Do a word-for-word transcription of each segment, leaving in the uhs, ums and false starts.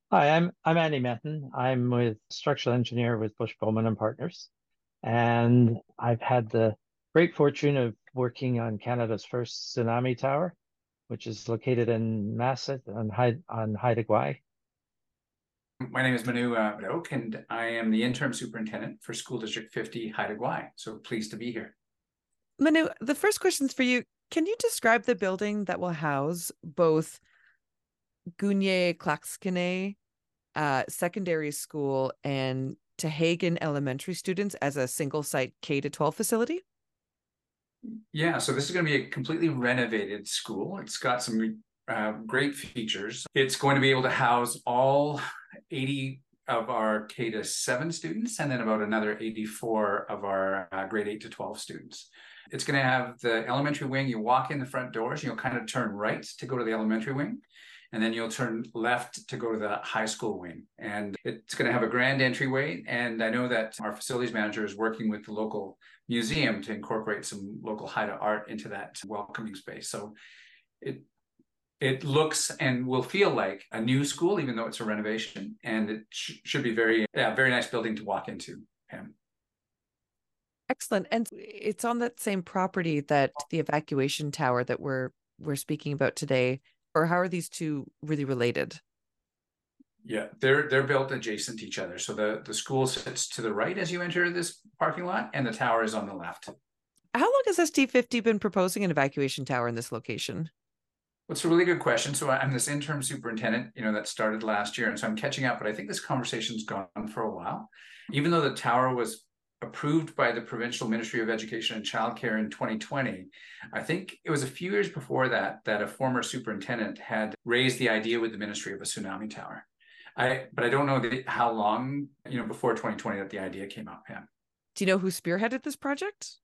Hi, I'm I'm Andy Metton. I'm with structural engineer with Bush Bowman and Partners, and I've had the great fortune of working on Canada's first tsunami tower, which is located in Masset on Haida, on Haida Gwaii. My name is Manu uh, Madoke, and I am the interim superintendent for School District fifty Haida Gwaii. So pleased to be here. Manu, the first question's for you. Can you describe the building that will house both Gunye Klaxkine uh, Secondary School and Tahagan Elementary students as a single site K to twelve facility? Yeah, so this is going to be a completely renovated school. It's got some uh, great features. It's going to be able to house all eighty of our K to seven students and then about another eighty-four of our uh, grade eight to twelve students. It's going to have the elementary wing. You walk in the front doors, you'll kind of turn right to go to the elementary wing, and then you'll turn left to go to the high school wing. And it's going to have a grand entryway. And I know that our facilities manager is working with the local museum to incorporate some local Haida art into that welcoming space. So it it looks and will feel like a new school, even though it's a renovation. And it sh- should be very, yeah, very nice building to walk into. Pam. Excellent. And it's on that same property that the evacuation tower that we're we're speaking about today, or how are these two really related? Yeah, they're they're built adjacent to each other. So the, the school sits to the right as you enter this parking lot, and the tower is on the left. How long has S T fifty been proposing an evacuation tower in this location? Well, it's a really good question. So I'm this interim superintendent, you know, that started last year, and so I'm catching up. But I think this conversation's gone for a while. Even though the tower was approved by the Provincial Ministry of Education and Childcare in twenty twenty, I think it was a few years before that that a former superintendent had raised the idea with the ministry of a tsunami tower. I, but I don't know the, how long, you know, before twenty twenty that the idea came up. Yeah. Do you know who spearheaded this project?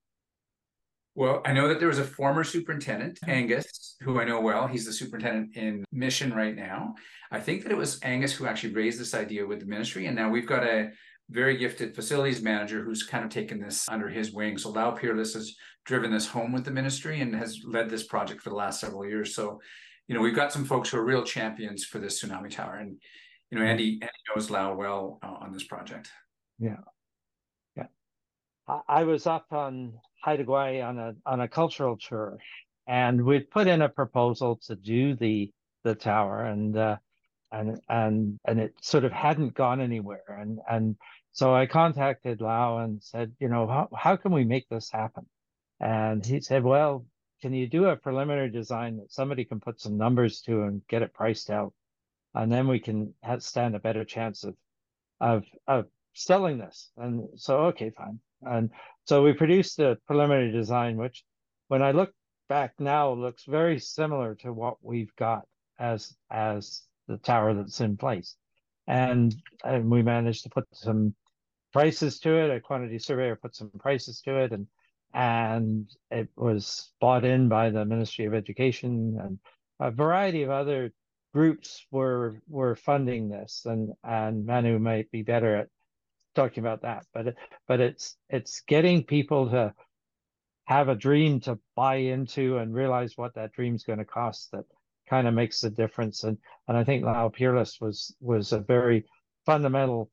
Well, I know that there was a former superintendent, Angus, who I know well. He's the superintendent in Mission right now. I think that it was Angus who actually raised this idea with the ministry. And now we've got a very gifted facilities manager who's kind of taken this under his wing. So Lau Peerless has driven this home with the ministry and has led this project for the last several years. So, you know, we've got some folks who are real champions for this tsunami tower. And, you know, Andy, Andy knows Lau well uh, on this project. Yeah, yeah. I, I was up on Haida Gwaii on a on a cultural tour, and we'd put in a proposal to do the the tower, and uh, and and and it sort of hadn't gone anywhere. And and so I contacted Lau and said, you know, how how can we make this happen? And he said, well, can you do a preliminary design that somebody can put some numbers to and get it priced out, and then we can have, stand a better chance of of of selling this. And so, okay, fine. And so we produced a preliminary design, which, when I look back now, looks very similar to what we've got as as the tower that's in place. And and we managed to put some prices to it. A quantity surveyor put some prices to it, and and it was bought in by the Ministry of Education, and a variety of other groups were were funding this, and and Manu might be better at talking about that, but but it's it's getting people to have a dream to buy into and realize what that dream's going to cost that kind of makes the difference. And and I think Lau Peerless was was a very fundamental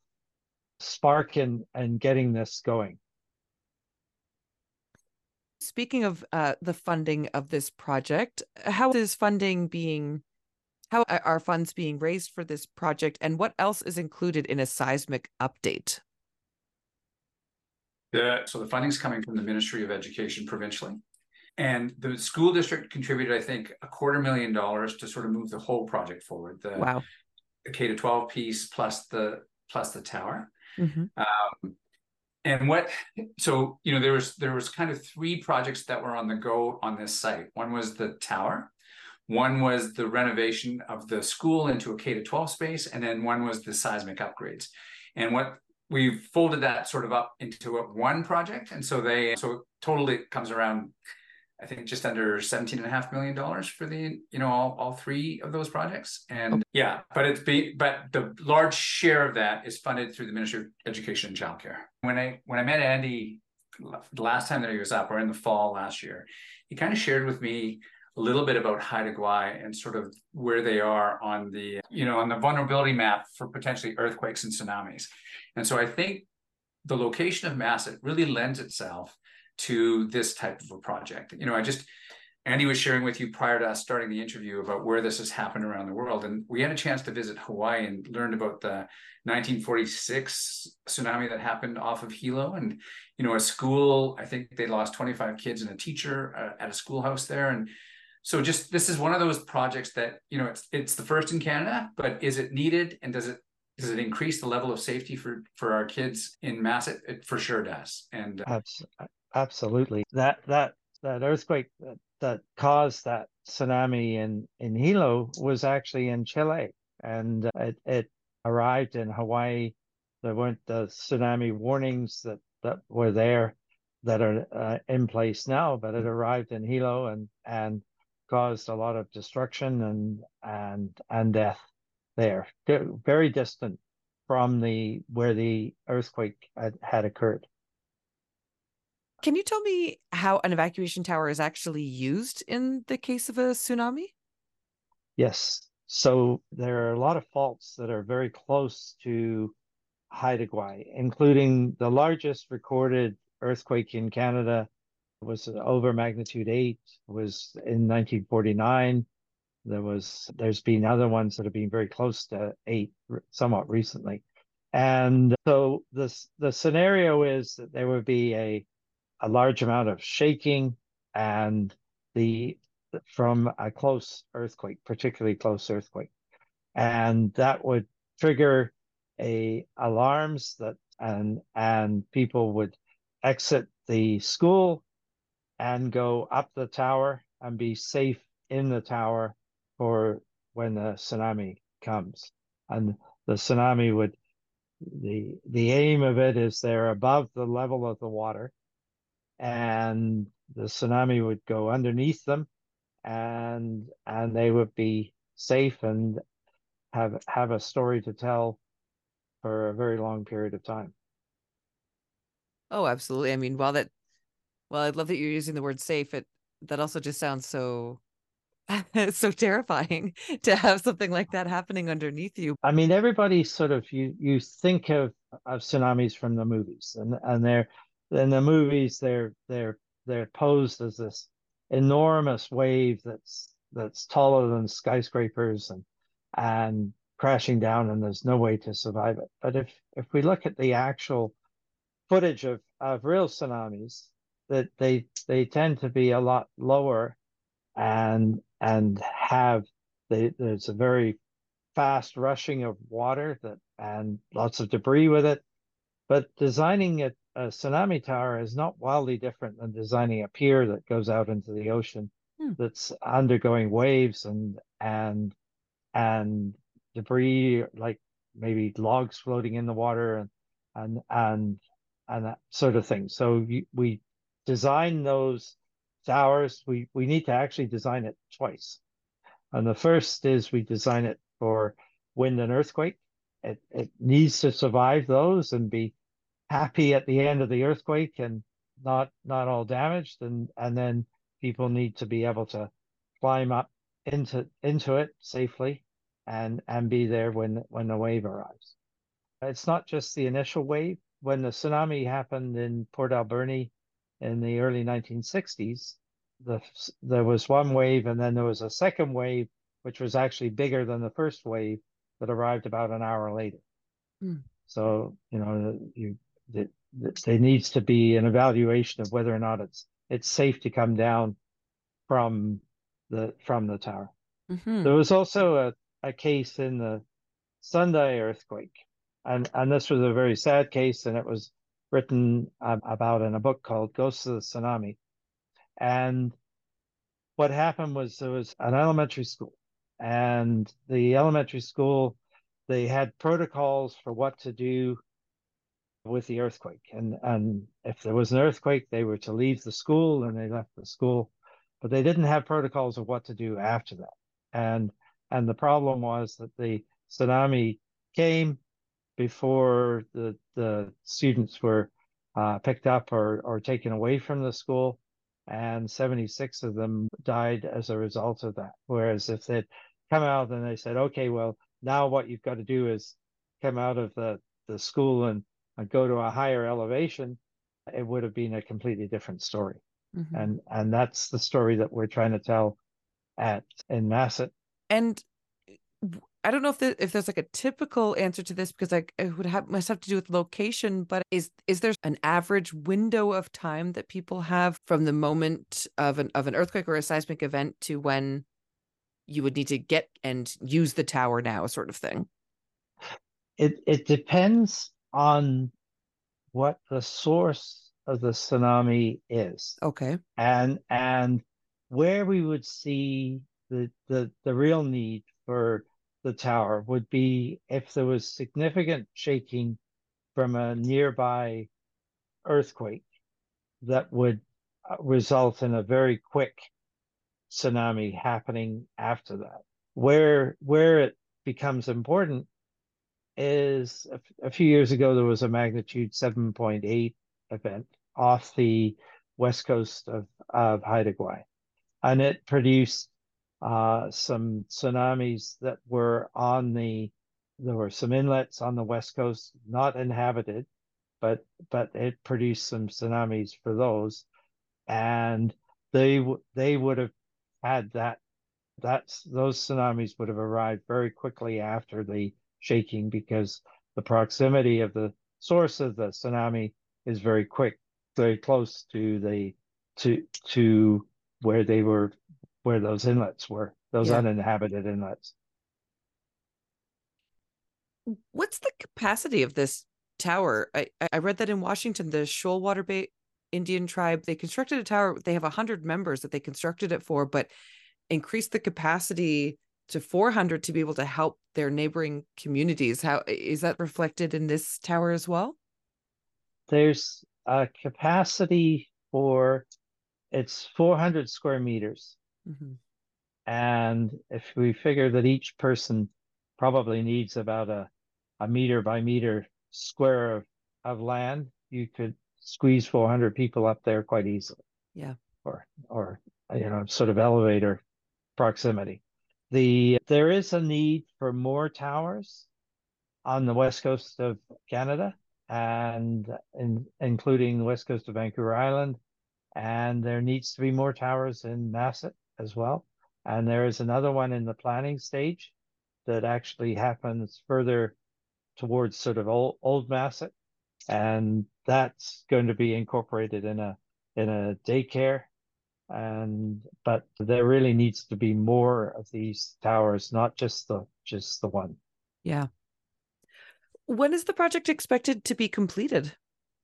spark in in getting this going. Speaking of uh, the funding of this project, how is funding being, how are funds being raised for this project, and what else is included in a seismic update? The, so the funding's coming from the Ministry of Education provincially. And the school district contributed, I think, a quarter million dollars to sort of move the whole project forward. The, Wow. the K to twelve piece plus the plus the tower. Mm-hmm. Um, and what so you know there was there was kind of three projects that were on the go on this site. One was the tower, one was the renovation of the school into a K to twelve space, and then one was the seismic upgrades. And what we've folded that sort of up into a one project, and so they so totally it comes around, I think, just under seventeen and a half million dollars for the, you know, all, all three of those projects. And yeah, but it's be, but the large share of that is funded through the Ministry of Education and Childcare. When I, when I met Andy the last time that he was up, or in the fall last year, he kind of shared with me a little bit about Haida Gwaii and sort of where they are on the, you know, on the vulnerability map for potentially earthquakes and tsunamis. And so I think the location of Masset really lends itself to this type of a project. You know, I just, Andy was sharing with you prior to us starting the interview about where this has happened around the world. And we had a chance to visit Hawaii and learned about the nineteen forty-six tsunami that happened off of Hilo. And, you know, a school, I think they lost twenty-five kids and a teacher uh, at a schoolhouse there. And so just, this is one of those projects that, you know, it's it's the first in Canada, but is it needed? And does it does it increase the level of safety for, for our kids in Masset? It for sure does. And absolutely. That, that, that earthquake that, that caused that tsunami in, in Hilo was actually in Chile, and it, it arrived in Hawaii. There weren't the tsunami warnings that, that were there that are uh, in place now, but it arrived in Hilo and, and caused a lot of destruction and, and, and death there, very distant from the, where the earthquake had, had occurred. Can you tell me how an evacuation tower is actually used in the case of a tsunami? Yes. So there are a lot of faults that are very close to Haida Gwaii, including the largest recorded earthquake in Canada was over magnitude eight, was in nineteen forty-nine. There was, there's been other ones that have been very close to eight somewhat recently. And so this, the scenario is that there would be a, a large amount of shaking and the, from a close earthquake, particularly close earthquake. And that would trigger a alarms that, and, and people would exit the school and go up the tower and be safe in the tower for when the tsunami comes. And the tsunami would, the the aim of it is they're above the level of the water, and the tsunami would go underneath them, and and they would be safe and have have a story to tell for a very long period of time. Oh, absolutely. I mean, while that, well, I love that you're using the word safe. It that also just sounds so it's so terrifying to have something like that happening underneath you. I mean, everybody sort of, you you think of of tsunamis from the movies, and and they're in the movies they're they're they're posed as this enormous wave that's that's taller than skyscrapers and and crashing down, and there's no way to survive it. But if if we look at the actual footage of of real tsunamis, that they they tend to be a lot lower and and have they, there's a very fast rushing of water that and lots of debris with it. But designing a, a tsunami tower is not wildly different than designing a pier that goes out into the ocean Hmm. that's undergoing waves and and and debris, like maybe logs floating in the water and and and and that sort of thing. So you, we design those towers. We we need to actually design it twice. And the first is we design it for wind and earthquake. It it needs to survive those and be happy at the end of the earthquake and not not all damaged. And and then people need to be able to climb up into into it safely and and be there when when the wave arrives. It's not just the initial wave. When the tsunami happened in Port Alberni in the early nineteen sixties, the there was one wave, and then there was a second wave, which was actually bigger than the first wave that arrived about an hour later. Hmm. So, you know, you it, there needs to be an evaluation of whether or not it's it's safe to come down from the from the tower. Mm-hmm. There was also a, a case in the Sunday earthquake, and and this was a very sad case, and it was written um, about in a book called Ghosts of the Tsunami. And what happened was there was an elementary school, and the elementary school, they had protocols for what to do with the earthquake. And and if there was an earthquake, they were to leave the school, and they left the school, but they didn't have protocols of what to do after that. And and the problem was that the tsunami came before the the students were uh, picked up or or taken away from the school, and seventy-six of them died as a result of that. Whereas if they'd come out and they said, okay, well, now what you've got to do is come out of the, the school and, and go to a higher elevation, it would have been a completely different story. Mm-hmm. And and that's the story that we're trying to tell at in Masset. And I don't know if there, if there's like a typical answer to this, because like it would have must have to do with location, but is is there an average window of time that people have from the moment of an of an earthquake or a seismic event to when you would need to get and use the tower now, sort of thing? It it depends on what the source of the tsunami is. Okay. And and where we would see the the the real need for the tower would be if there was significant shaking from a nearby earthquake that would result in a very quick tsunami happening after that. Where where it becomes important is a, a few years ago there was a magnitude seven point eight event off the west coast of, of Haida Gwaii, and it produced uh, some tsunamis that were on the, there were some inlets on the west coast, not inhabited, but but it produced some tsunamis for those, and they they would have had that that's those tsunamis would have arrived very quickly after the shaking, because the proximity of the source of the tsunami is very quick, very close to the to to where they were, where those inlets were, those yeah. uninhabited inlets. What's the capacity of this tower? I, I read that in Washington, the Shoalwater Bay Indian tribe, they constructed a tower. They have one hundred members that they constructed it for, but increased the capacity to four hundred to be able to help their neighboring communities. How is that reflected in this tower as well? There's a capacity for, it's four hundred square meters. Mm-hmm. And if we figure that each person probably needs about a, a meter by meter square of, of land, you could squeeze four hundred people up there quite easily. Yeah. Or, or, you know, sort of elevator proximity. The there is a need for more towers on the west coast of Canada, and in, including the west coast of Vancouver Island, and there needs to be more towers in Masset as well. And there is another one in the planning stage that actually happens further towards sort of old, old Masset, and that's going to be incorporated in a in a daycare. And but there really needs to be more of these towers, not just the just the one. Yeah. When is the project expected to be completed?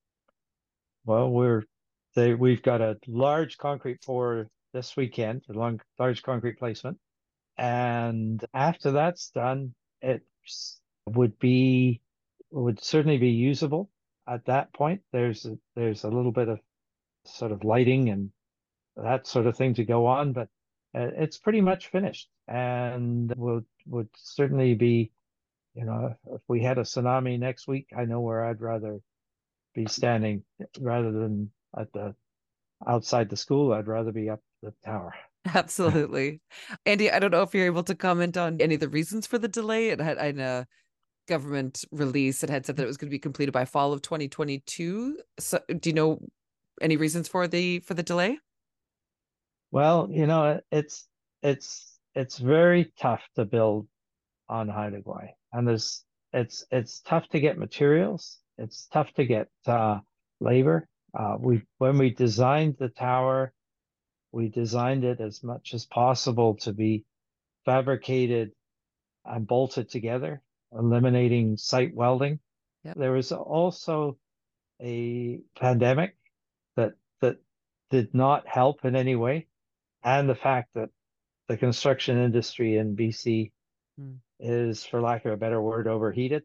Well, we're they we've got a large concrete pour this weekend, a long large concrete placement, and after that's done, it would be would certainly be usable at that point. There's a, there's a little bit of sort of lighting and that sort of thing to go on, but uh, it's pretty much finished, and would would certainly be, you know, if, if we had a tsunami next week, I know where I'd rather be standing rather than at the outside the school. I'd rather be up the tower. Absolutely. Andy, I don't know if you're able to comment on any of the reasons for the delay. It had in a government release, it had said that it was going to be completed by fall of twenty twenty-two. So do you know any reasons for the for the delay? Well, you know, it's it's it's very tough to build on Haida Gwaii, and there's it's it's tough to get materials. It's tough to get uh, labor. Uh, we when we designed the tower, we designed it as much as possible to be fabricated and bolted together, eliminating site welding. Yep. There was also a pandemic that that did not help in any way. And the fact that the construction industry in B C mm. is, for lack of a better word, overheated.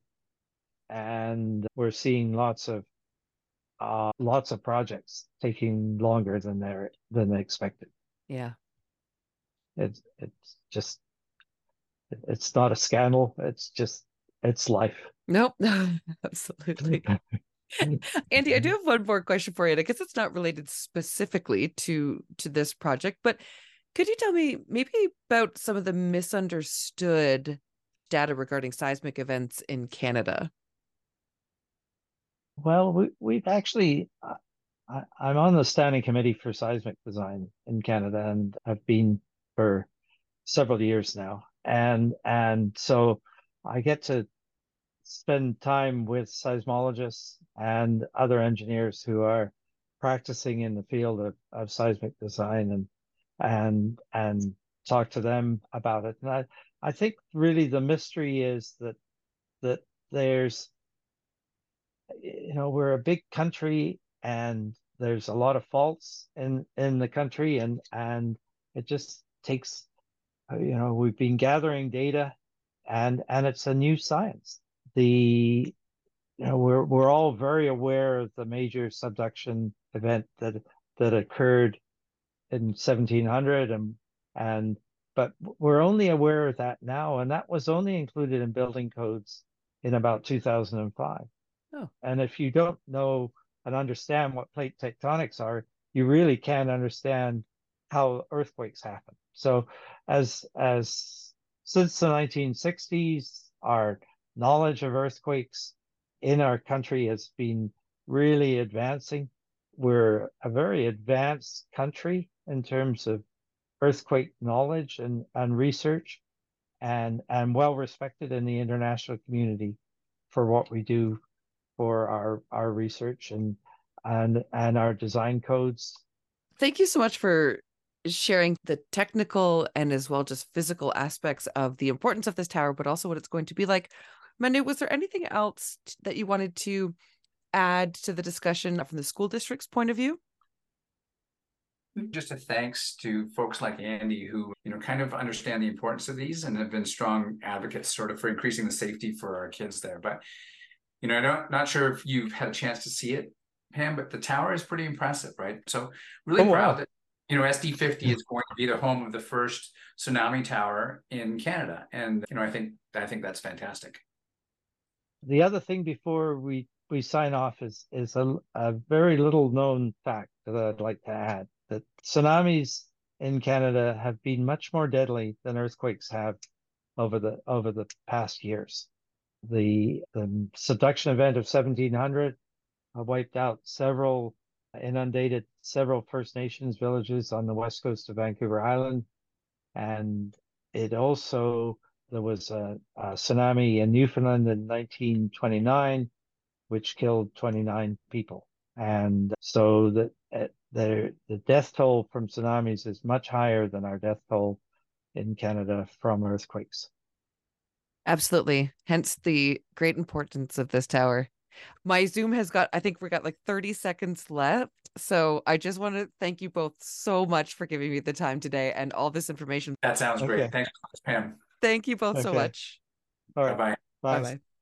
And we're seeing lots of uh, lots of projects taking longer than they're than they expected. Yeah. It's it's just it's not a scandal. It's just it's life. Nope. Absolutely. Andy, I do have one more question for you. And I guess it's not related specifically to to this project, but could you tell me maybe about some of the misunderstood data regarding seismic events in Canada? Well, we, we've actually, I, I'm on the standing committee for seismic design in Canada, and I've been for several years now. And and so I get to spend time with seismologists and other engineers who are practicing in the field of, of seismic design and and and talk to them about it. And I, I think really the mystery is that that there's, you know, we're a big country and there's a lot of faults in in the country, and and it just takes, you know, we've been gathering data, and and it's a new science. The You know, we're we're all very aware of the major subduction event that that occurred in seventeen hundred, and and but we're only aware of that now, and that was only included in building codes in about two thousand five. Oh. And if you don't know and understand what plate tectonics are, you really can't understand how earthquakes happen. So as as since the nineteen sixties, our knowledge of earthquakes in our country has been really advancing. We're a very advanced country in terms of earthquake knowledge and, and research, and, and well respected in the international community for what we do for our, our research and, and, and our design codes. Thank you so much for sharing the technical and as well just physical aspects of the importance of this tower, but also what it's going to be like. Manu, was there anything else that you wanted to add to the discussion from the school district's point of view? Just a thanks to folks like Andy who, you know, kind of understand the importance of these and have been strong advocates sort of for increasing the safety for our kids there. But, you know, I don't, not sure if you've had a chance to see it, Pam, but the tower is pretty impressive, right? So really Oh, proud wow. that, you know, S D fifty is going to be the home of the first tsunami tower in Canada. And, you know, I think, I think that's fantastic. The other thing before we, we sign off is, is a, a very little known fact that I'd like to add, that tsunamis in Canada have been much more deadly than earthquakes have over the over the past years. The, the subduction event of seventeen hundred wiped out several, inundated several First Nations villages on the west coast of Vancouver Island. And it also, there was a, a tsunami in Newfoundland in nineteen twenty-nine, which killed twenty-nine people. And so the, the, the death toll from tsunamis is much higher than our death toll in Canada from earthquakes. Absolutely. Hence the great importance of this tower. My Zoom has got, I think we got like thirty seconds left. So I just want to thank you both so much for giving me the time today and all this information. That sounds Okay. great. Thanks, Pam. Thank you both Okay. so much. All right. Bye-bye. Bye. Bye-bye.